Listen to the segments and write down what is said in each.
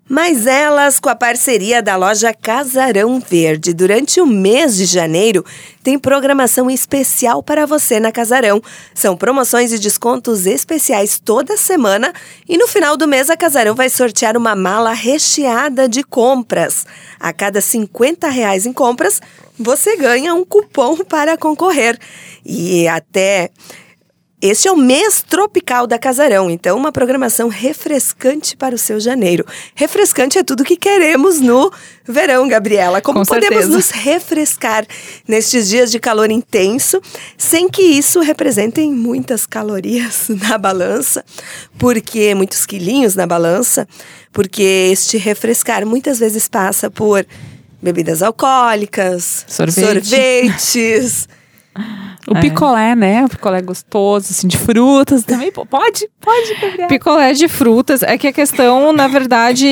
Mas elas com a parceria da loja Casarão Verde. Durante o mês de janeiro, tem programação especial para você na Casarão. São promoções e descontos especiais toda semana. E no final do mês, a Casarão vai sortear uma mala recheada de compras. A cada R$50 em compras, você ganha um cupom para concorrer. E até... Este é o mês tropical da Casarão, então uma programação refrescante para o seu janeiro. Refrescante é tudo que queremos no verão, Gabriela. Como podemos nos refrescar nestes dias de calor intenso, sem que isso represente muitas calorias na balança, porque muitos quilinhos na balança, porque este refrescar muitas vezes passa por bebidas alcoólicas, sorvetes... O picolé, né? O picolé gostoso, assim, de frutas também. Pode, Gabriela. Picolé de frutas. É que a questão, na verdade,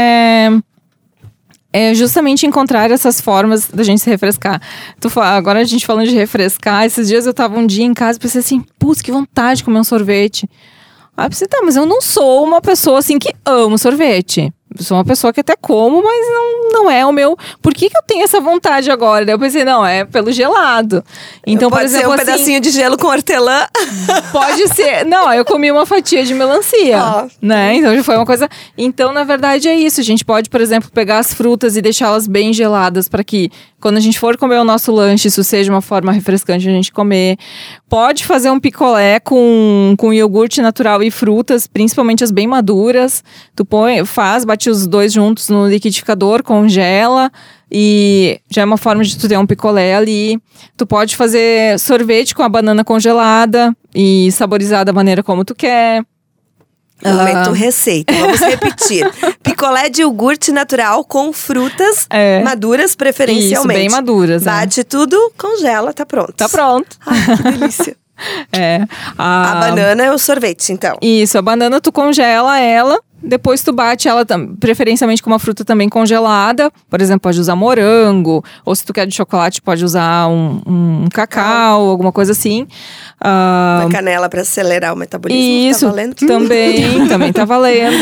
é justamente encontrar essas formas da gente se refrescar. Agora a gente falando de refrescar, esses dias eu tava um dia em casa e pensei assim, putz, que vontade de comer um sorvete. Aí eu pensei, tá, mas eu não sou uma pessoa assim que amo sorvete. Eu sou uma pessoa que até como, mas não é o meu... Por que eu tenho essa vontade agora? Daí eu pensei, não, é pelo gelado. Então, pode por exemplo, ser um pedacinho de gelo com hortelã? Pode ser. Não, eu comi uma fatia de melancia, né? Então já foi uma coisa... Então, na verdade, é isso. A gente pode, por exemplo, pegar as frutas e deixá-las bem geladas para que, quando a gente for comer o nosso lanche, isso seja uma forma refrescante de a gente comer. Pode fazer um picolé com iogurte natural e frutas, principalmente as bem maduras. Tu bate os dois juntos no liquidificador, congela e já é uma forma de tu ter um picolé ali. Tu pode fazer sorvete com a banana congelada e saborizar da maneira como tu quer. Momento receita, vamos repetir. Picolé de iogurte natural com frutas maduras, preferencialmente. Isso, bem maduras. Bate tudo, congela, tá pronto. Tá pronto. Ai, que delícia. A banana é o sorvete, então. Isso, a banana tu congela ela, depois tu bate ela preferencialmente com uma fruta também congelada. Por exemplo, pode usar morango, ou se tu quer de chocolate, pode usar um cacau, alguma coisa assim. Uma canela para acelerar o metabolismo. Isso, tá valendo? também tá valendo.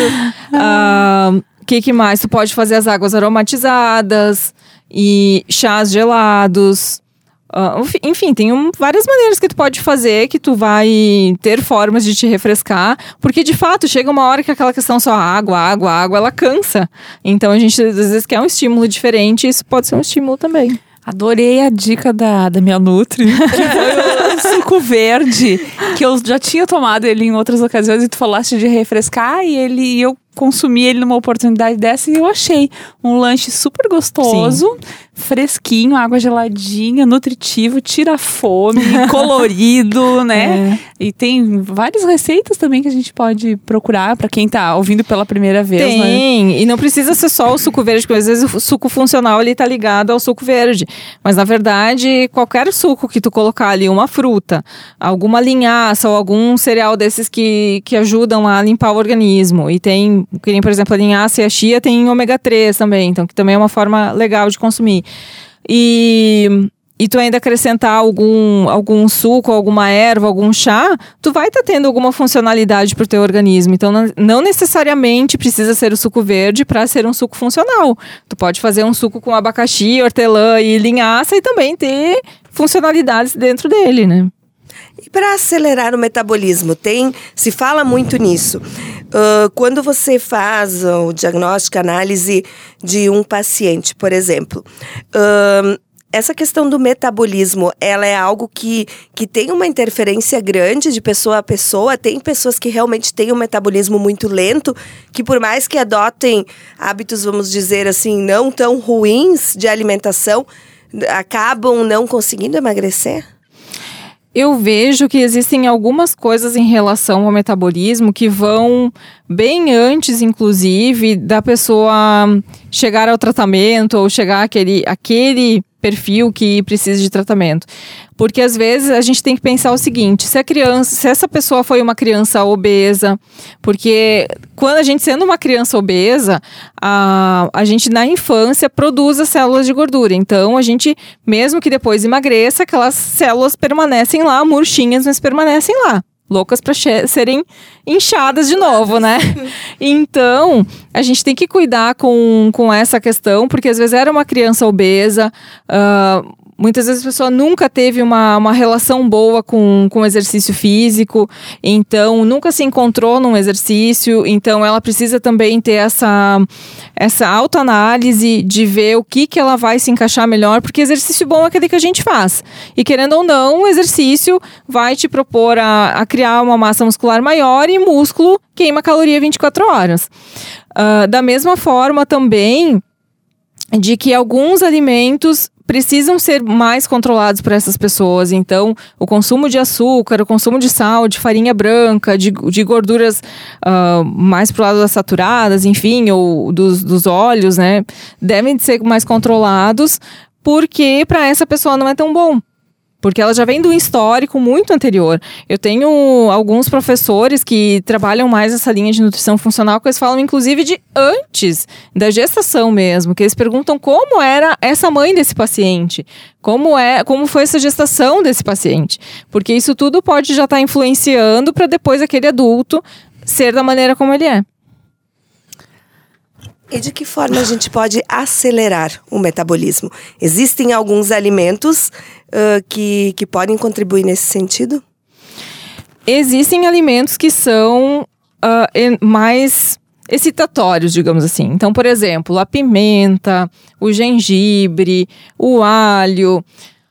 Que mais? Tu pode fazer as águas aromatizadas e chás gelados. Enfim, tem várias maneiras que tu pode fazer, que tu vai ter formas de te refrescar, porque de fato chega uma hora que aquela questão só água, ela cansa. Então a gente às vezes quer um estímulo diferente e isso pode ser um estímulo também. Adorei a dica da minha Nutri, que foi o suco verde, que eu já tinha tomado ele em outras ocasiões e tu falaste de refrescar e eu consumi ele numa oportunidade dessa e eu achei um lanche super gostoso, fresquinho, água geladinha, nutritivo, tira a fome, colorido, né? E tem várias receitas também que a gente pode procurar pra quem tá ouvindo pela primeira vez, né? E não precisa ser só o suco verde, porque às vezes o suco funcional ele tá ligado ao suco verde. Mas na verdade, qualquer suco que tu colocar ali, uma fruta, alguma linhaça ou algum cereal desses que ajudam a limpar o organismo. E tem, por exemplo, a linhaça e a chia tem ômega 3 também, então que também é uma forma legal de consumir. E tu ainda acrescentar algum suco, alguma erva, algum chá, tu vai estar tendo alguma funcionalidade pro teu organismo. Então, não necessariamente precisa ser o suco verde para ser um suco funcional. Tu pode fazer um suco com abacaxi, hortelã e linhaça e também ter funcionalidades dentro dele, né? E para acelerar o metabolismo, se fala muito nisso. Quando você faz o diagnóstico, análise de um paciente, por exemplo, essa questão do metabolismo, ela é algo que tem uma interferência grande de pessoa a pessoa. Tem pessoas que realmente têm um metabolismo muito lento, que por mais que adotem hábitos, vamos dizer assim, não tão ruins de alimentação, acabam não conseguindo emagrecer? Eu vejo que existem algumas coisas em relação ao metabolismo que vão bem antes, inclusive, da pessoa chegar ao tratamento ou chegar àquele perfil que precisa de tratamento. Porque às vezes a gente tem que pensar o seguinte, se essa pessoa foi uma criança obesa, porque quando a gente sendo uma criança obesa, a gente na infância produz as células de gordura. Então a gente, mesmo que depois emagreça, aquelas células permanecem lá, murchinhas, mas permanecem lá. loucas para serem inchadas de novo, né? Então, a gente tem que cuidar com essa questão, porque às vezes era uma criança obesa, muitas vezes a pessoa nunca teve uma relação boa com exercício físico, então nunca se encontrou num exercício, então ela precisa também ter essa autoanálise de ver o que ela vai se encaixar melhor, porque exercício bom é aquele que a gente faz. E querendo ou não, o exercício vai te propor a criar uma massa muscular maior e músculo queima caloria 24 horas. Da mesma forma também de que alguns alimentos precisam ser mais controlados por essas pessoas. Então, o consumo de açúcar, o consumo de sal, de farinha branca, de gorduras mais pro lado das saturadas, enfim, ou dos óleos, né? Devem ser mais controlados, porque para essa pessoa não é tão bom. Porque ela já vem de um histórico muito anterior. Eu tenho alguns professores que trabalham mais essa linha de nutrição funcional, que eles falam, inclusive, de antes da gestação mesmo. Que eles perguntam como era essa mãe desse paciente. Como foi essa gestação desse paciente. Porque isso tudo pode já estar influenciando para depois aquele adulto ser da maneira como ele é. E de que forma a gente pode acelerar o metabolismo? Existem alguns alimentos que podem contribuir nesse sentido? Existem alimentos que são mais excitatórios, digamos assim. Então, por exemplo, a pimenta, o gengibre, o alho,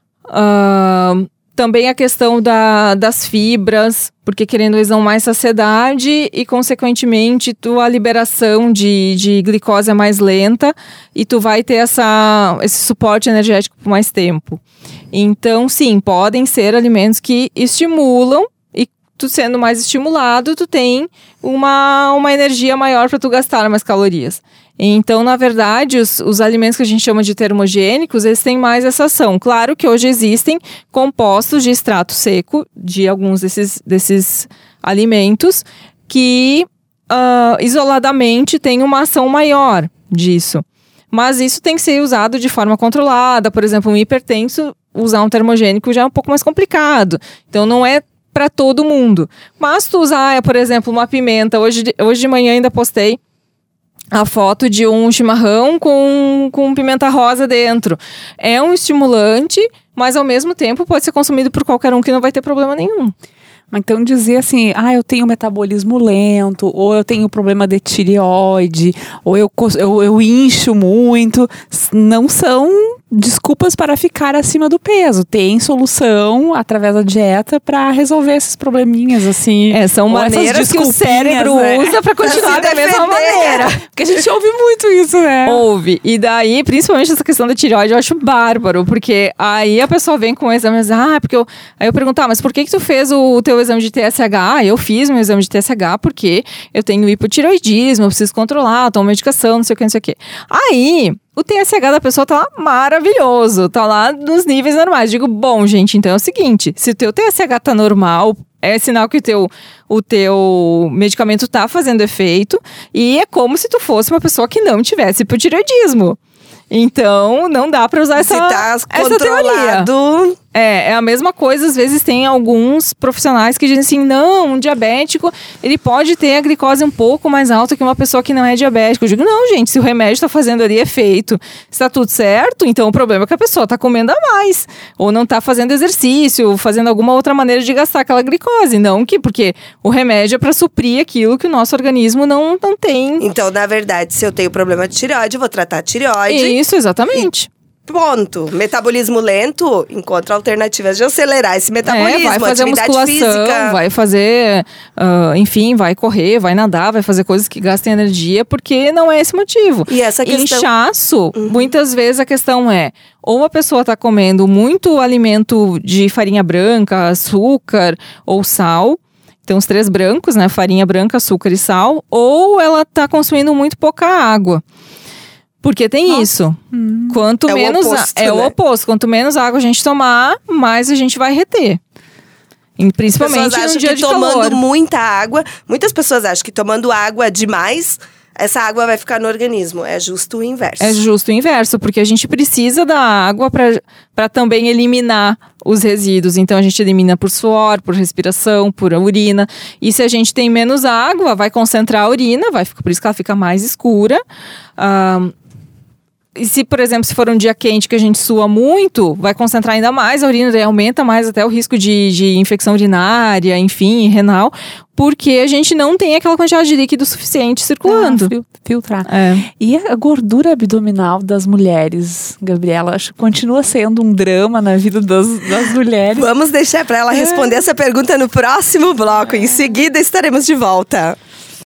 também a questão das fibras, porque querendo eles dão mais saciedade e, consequentemente, a liberação de glicose é mais lenta e tu vai ter esse suporte energético por mais tempo. Então, sim, podem ser alimentos que estimulam e tu sendo mais estimulado, tu tem uma energia maior para tu gastar mais calorias. Então, na verdade, os alimentos que a gente chama de termogênicos, eles têm mais essa ação. Claro que hoje existem compostos de extrato seco de alguns desses alimentos que isoladamente têm uma ação maior disso. Mas isso tem que ser usado de forma controlada. Por exemplo, um hipertenso, usar um termogênico já é um pouco mais complicado. Então, não é para todo mundo. Mas tu usar, por exemplo, uma pimenta. Hoje de manhã ainda postei a foto de um chimarrão com pimenta rosa dentro. É um estimulante, mas ao mesmo tempo pode ser consumido por qualquer um que não vai ter problema nenhum. Então dizer assim, eu tenho metabolismo lento, ou eu tenho problema de tireoide, ou eu incho muito, não são desculpas para ficar acima do peso. Tem solução através da dieta para resolver esses probleminhas, assim. São maneiras que o cérebro usa para continuar da mesma maneira. Porque a gente ouve muito isso, né? Ouve. E daí, principalmente essa questão da tireoide, eu acho bárbaro, porque aí a pessoa vem com exames, porque aí eu pergunto, mas por que tu fez o teu exame de TSH? Eu fiz meu exame de TSH porque eu tenho hipotireoidismo, eu preciso controlar, tomo medicação, não sei o que. Aí, o TSH da pessoa tá lá maravilhoso, tá lá nos níveis normais. Digo, bom, gente, então é o seguinte, se o teu TSH tá normal, é sinal que o teu medicamento tá fazendo efeito, e é como se tu fosse uma pessoa que não tivesse hipotireoidismo. Então, não dá pra usar essa teoria. É a mesma coisa, às vezes tem alguns profissionais que dizem assim, não, um diabético, ele pode ter a glicose um pouco mais alta que uma pessoa que não é diabética. Eu digo, não, gente, se o remédio tá fazendo ali efeito, está tudo certo, então o problema é que a pessoa tá comendo a mais, ou não tá fazendo exercício, fazendo alguma outra maneira de gastar aquela glicose, porque o remédio é pra suprir aquilo que o nosso organismo não tem. Então, na verdade, se eu tenho problema de tireoide, eu vou tratar a tireoide. Isso, exatamente. Ponto. Metabolismo lento, encontra alternativas de acelerar esse metabolismo. Vai fazer atividade musculação, física. vai fazer, enfim, vai correr, vai nadar, vai fazer coisas que gastem energia, porque não é esse motivo. E essa questão... Inchaço, muitas vezes a questão é, ou a pessoa está comendo muito alimento de farinha branca, açúcar ou sal, tem os 3 brancos, né, farinha branca, açúcar e sal, ou ela está consumindo muito pouca água. Porque tem isso. Quanto menos o oposto. Quanto menos água a gente tomar, mais a gente vai reter. E principalmente no dia de calor. Tomando muita água, muitas pessoas acham que tomando água demais essa água vai ficar no organismo. É justo o inverso. É justo o inverso, porque a gente precisa da água para também eliminar os resíduos. Então, a gente elimina por suor, por respiração, por urina. E se a gente tem menos água, vai concentrar a urina, por isso que ela fica mais escura. E se, por exemplo, se for um dia quente que a gente sua muito, vai concentrar ainda mais a urina, daí aumenta mais até o risco de infecção urinária, enfim, renal, porque a gente não tem aquela quantidade de líquido suficiente circulando. Filtrar. E a gordura abdominal das mulheres, Gabriela, acho que continua sendo um drama na vida das mulheres. Vamos deixar para ela responder essa pergunta no próximo bloco. Em seguida, estaremos de volta.